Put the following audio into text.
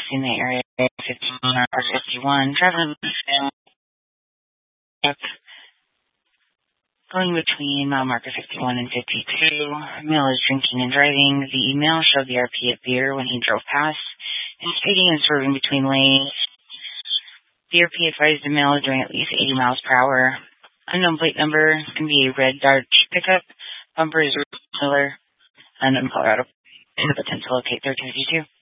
passing the area 15 or 51, traveling going between mile marker 51 and 52. Male is drinking and driving. The male showed the RP of beer when he drove past and speeding and swerving between lanes. The RP advised the male is doing at least 80 miles per hour. Unknown plate number can be a red Dodge pickup. Bumper is Miller, unknown Colorado. In the potential locate 1352.